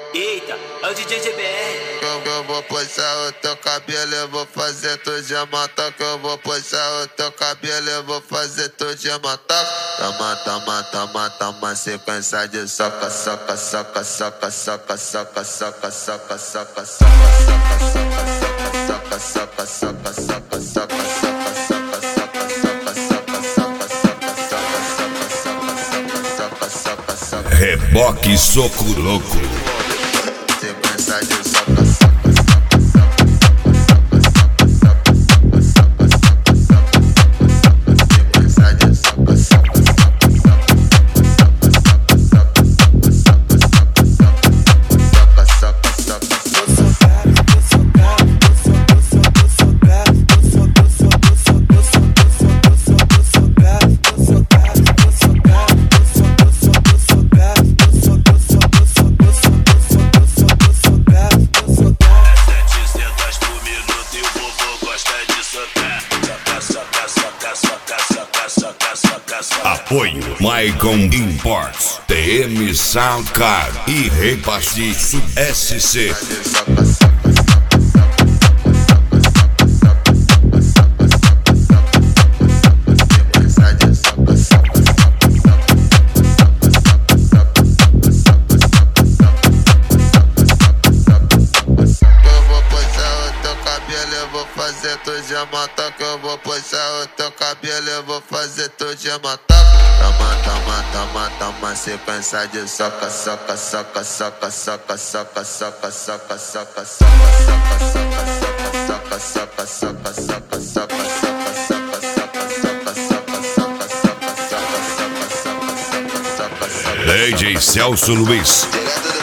Eita, é o DJ GBR. Eu vou puxar o teu cabelo, eu vou fazer tu de matar. Que eu vou puxar o teu cabelo, eu vou fazer tu de matar. Toma, toma, toma, toma, sequência de soca, soca, soca, soca, soca, soca, soca, soca, soca, soca, soca, soca, soca, soca, soca, soca. Reboque Soco Louco. Sequência de soca, soca. Apoio Maicon Imports, TM Soundcard e Repastiço SC. Fazer tu de matar, que eu vou puxar o teu cabelo, eu vou fazer tu de matar. Toma, toma, toma, toma, sequência de soca, soca, soca, soca, soca, soca, soca, soca, soca, soca, soca, soca, soca, soca, soca. DJ Celso Luiz. Direto